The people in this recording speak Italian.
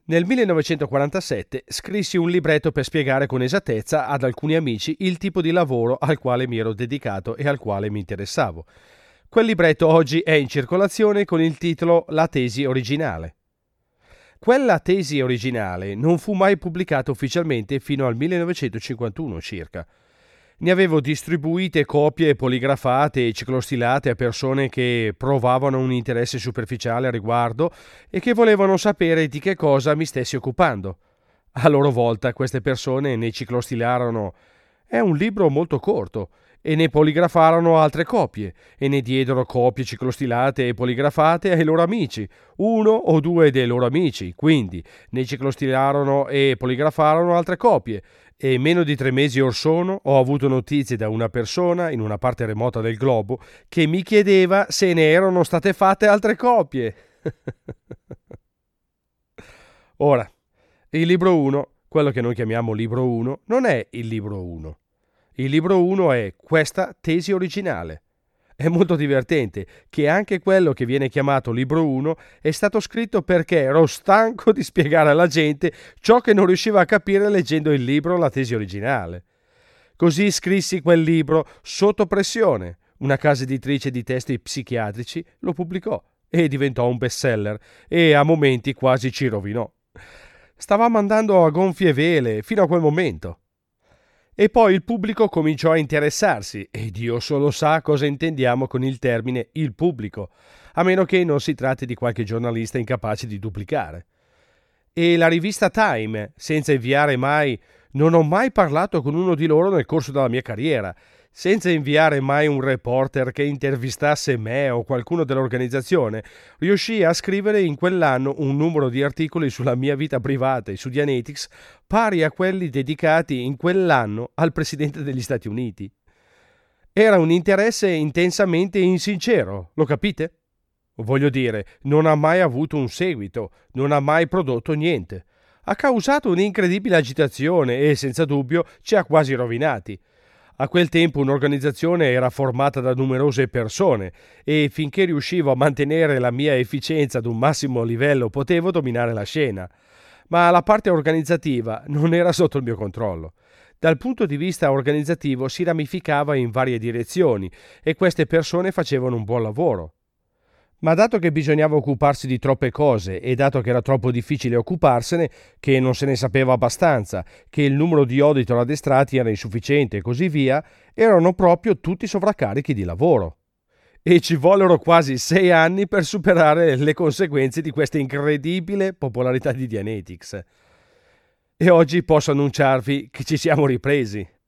Nel 1947 scrissi un libretto per spiegare con esattezza ad alcuni amici il tipo di lavoro al quale mi ero dedicato e al quale mi interessavo. Quel libretto oggi è in circolazione con il titolo La tesi originale. Quella tesi originale non fu mai pubblicata ufficialmente fino al 1951 circa. Ne avevo distribuite copie poligrafate e ciclostilate a persone che provavano un interesse superficiale a riguardo e che volevano sapere di che cosa mi stessi occupando. A loro volta queste persone ne ciclostilarono «È un libro molto corto» e ne poligrafarono altre copie e ne diedero copie ciclostilate e poligrafate ai loro amici, uno o due dei loro amici, quindi ne ciclostilarono e poligrafarono altre copie. E meno di 3 mesi or sono ho avuto notizie da una persona in una parte remota del globo che mi chiedeva se ne erano state fatte altre copie. Ora, il libro 1, quello che noi chiamiamo libro 1, non è il libro 1. Il libro 1 è questa tesi originale. È molto divertente che anche quello che viene chiamato libro 1 è stato scritto perché ero stanco di spiegare alla gente ciò che non riusciva a capire leggendo il libro La tesi originale. Così scrissi quel libro sotto pressione. Una casa editrice di testi psichiatrici lo pubblicò e diventò un bestseller e a momenti quasi ci rovinò. Stavamo andando a gonfie vele fino a quel momento. E poi il pubblico cominciò a interessarsi, e Dio solo sa cosa intendiamo con il termine il pubblico, a meno che non si tratti di qualche giornalista incapace di duplicare. E la rivista Time, senza inviare mai, non ho mai parlato con uno di loro nel corso della mia carriera, senza inviare mai un reporter che intervistasse me o qualcuno dell'organizzazione, riuscì a scrivere in quell'anno un numero di articoli sulla mia vita privata e su Dianetics pari a quelli dedicati in quell'anno al Presidente degli Stati Uniti. Era un interesse intensamente insincero, lo capite? Voglio dire, non ha mai avuto un seguito, non ha mai prodotto niente. Ha causato un'incredibile agitazione e, senza dubbio, ci ha quasi rovinati. A quel tempo un'organizzazione era formata da numerose persone e finché riuscivo a mantenere la mia efficienza ad un massimo livello potevo dominare la scena. Ma la parte organizzativa non era sotto il mio controllo. Dal punto di vista organizzativo si ramificava in varie direzioni e queste persone facevano un buon lavoro. Ma dato che bisognava occuparsi di troppe cose e dato che era troppo difficile occuparsene, che non se ne sapeva abbastanza, che il numero di auditor addestrati era insufficiente e così via, erano proprio tutti sovraccarichi di lavoro. E ci vollero quasi 6 anni per superare le conseguenze di questa incredibile popolarità di Dianetics. E oggi posso annunciarvi che ci siamo ripresi.